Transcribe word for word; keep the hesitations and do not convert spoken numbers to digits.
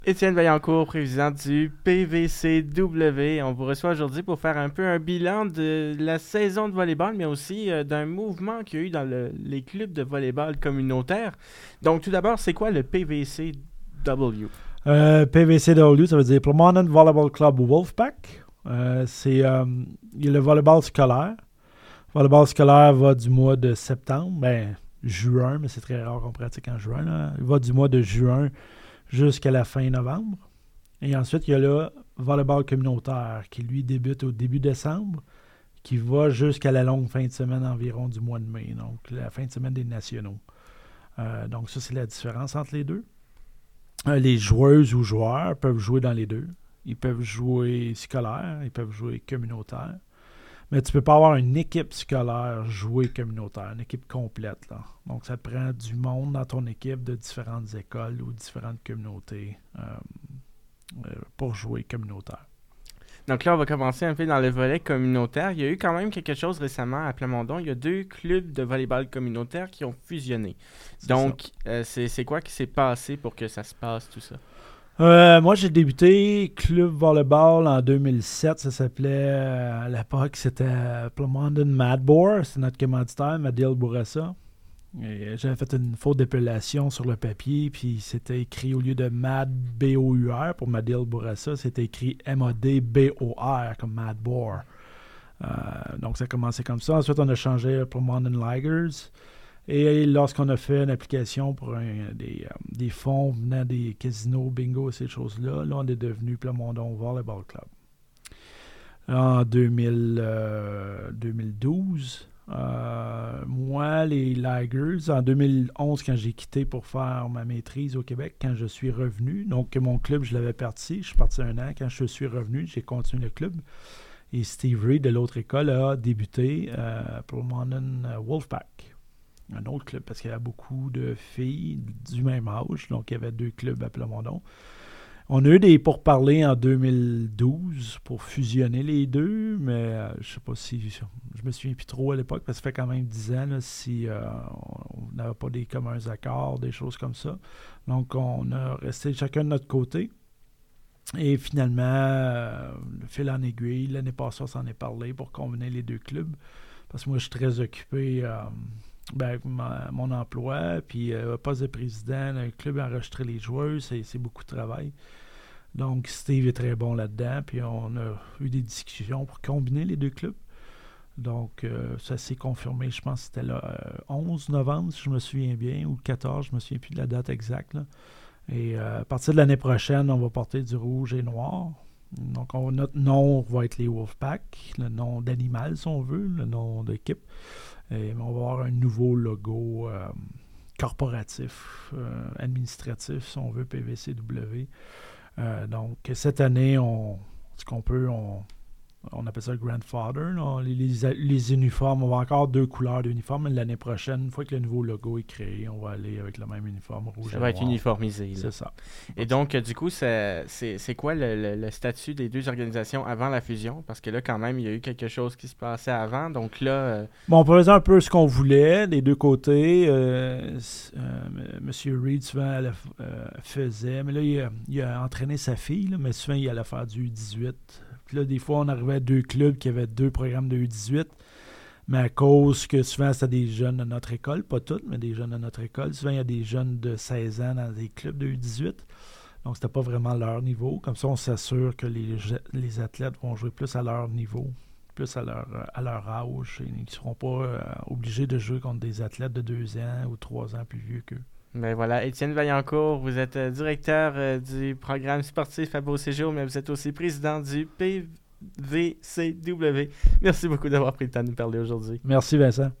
Étienne Vaillancourt, président du P V C W. On vous reçoit aujourd'hui pour faire un peu un bilan de la saison de volleyball, mais aussi euh, d'un mouvement qu'il y a eu dans le- les clubs de volleyball communautaires. Donc, tout d'abord, c'est quoi le P V C W? Euh, P V C W, ça veut dire Plumondon Volleyball Club Wolfpack. Euh, c'est euh, il y a le volleyball scolaire. Le volleyball scolaire va du mois de septembre, ben juin, mais c'est très rare qu'on pratique en juin. Là. Il va du mois de juin jusqu'à la fin novembre. Et ensuite, il y a le volleyball communautaire qui, lui, débute au début décembre, qui va jusqu'à la longue fin de semaine environ du mois de mai, donc la fin de semaine des nationaux. Euh, donc ça, c'est la différence entre les deux. Euh, les joueuses ou joueurs peuvent jouer dans les deux. Ils peuvent jouer scolaire, ils peuvent jouer communautaire. Mais tu peux pas avoir une équipe scolaire jouer communautaire, une équipe complète, là. Donc, ça te prend du monde dans ton équipe de différentes écoles ou différentes communautés euh, euh, pour jouer communautaire. Donc là, on va commencer un peu dans le volet communautaire. Il y a eu quand même quelque chose récemment à Plamondon. Il y a deux clubs de volleyball communautaire qui ont fusionné. C'est Donc, euh, c'est, c'est quoi qui s'est passé pour que ça se passe, tout ça? Euh, moi, j'ai débuté Club Volleyball en deux mille sept. Ça s'appelait, euh, à l'époque, c'était Plumondon Madbour. C'est notre commanditaire, Madil Bourassa. Et j'avais fait une faute d'épellation sur le papier, puis c'était écrit, au lieu de Mad B O U R pour Madil Bourassa, c'était écrit M A D B O R comme Madbour. Euh, donc, ça a commencé comme ça. Ensuite, on a changé à Plumondon Ligers. Et lorsqu'on a fait une application pour un, des, euh, des fonds venant des casinos, bingo et ces choses-là, là, on est devenu Plamondon Volleyball Club. En deux mille, euh, deux mille douze, euh, moi, les Ligers, en deux mille onze, quand j'ai quitté pour faire ma maîtrise au Québec, quand je suis revenu, donc mon club, je l'avais parti, je suis parti un an. Quand je suis revenu, j'ai continué le club. Et Steve Reed, de l'autre école, a débuté euh, pour Plumondon Wolfpack. Un autre club, parce qu'il y avait beaucoup de filles du même âge, donc il y avait deux clubs à Plamondon. On a eu des pourparlers en deux mille douze pour fusionner les deux, mais euh, je ne sais pas si, je me souviens plus trop à l'époque, parce que ça fait quand même dix ans, là, si euh, on n'avait pas des communs accords, des choses comme ça. Donc on a resté chacun de notre côté. Et finalement, euh, le fil en aiguille, l'année passée, on s'en est parlé pour combiner les deux clubs, parce que moi je suis très occupé euh, Ben, avec ma- mon emploi, puis euh, poste de président, le club a enregistré les joueurs, c'est, c'est beaucoup de travail. Donc, Steve est très bon là-dedans, puis on a eu des discussions pour combiner les deux clubs. Donc, euh, ça s'est confirmé, je pense que c'était le euh, onze novembre, si je me souviens bien, ou le quatorze, je me souviens plus de la date exacte, là. Et euh, à partir de l'année prochaine, on va porter du rouge et noir. Donc, on- notre nom va être les Wolfpack, le nom d'animal, si on veut, le nom d'équipe. Et on va avoir un nouveau logo euh, corporatif, euh, administratif, si on veut, P V C W. Euh, donc, cette année, on, ce qu'on peut, on, on appelle ça le grandfather. Là. Les, les, les uniformes, on va encore deux couleurs d'uniformes, mais l'année prochaine, une fois que le nouveau logo est créé, on va aller avec le même uniforme rouge Ça et va être noir. uniformisé, là. C'est ça. Et donc, euh, du coup, ça- c'est, c'est quoi le, le- le statut des deux organisations avant la fusion? Parce que là, quand même, il y a eu quelque chose qui se passait avant. Donc là, euh, Bon, on faisait un peu ce qu'on voulait des deux côtés. Euh, euh, Monsieur Reed, souvent, elle euh, faisait. Mais là, il a, il a entraîné sa fille, là, mais souvent, il allait faire du U dix-huit. Puis là, des fois, on arrivait à deux clubs qui avaient deux programmes de U dix-huit. Mais à cause que souvent, c'était des jeunes de notre école, pas toutes, mais des jeunes de notre école. Souvent, il y a des jeunes de seize ans dans des clubs de U dix-huit. Donc, c'était pas vraiment leur niveau. Comme ça, on s'assure que les, les athlètes vont jouer plus à leur niveau, plus à leur, à leur âge. Et ils ne seront pas euh, obligés de jouer contre des athlètes de deux ans ou trois ans plus vieux qu'eux. ben voilà, Étienne Vaillancourt, vous êtes euh, directeur euh, du programme sportif à Beau-Séjour, mais vous êtes aussi président du P V C W. Merci beaucoup d'avoir pris le temps de nous parler aujourd'hui. Merci, Vincent.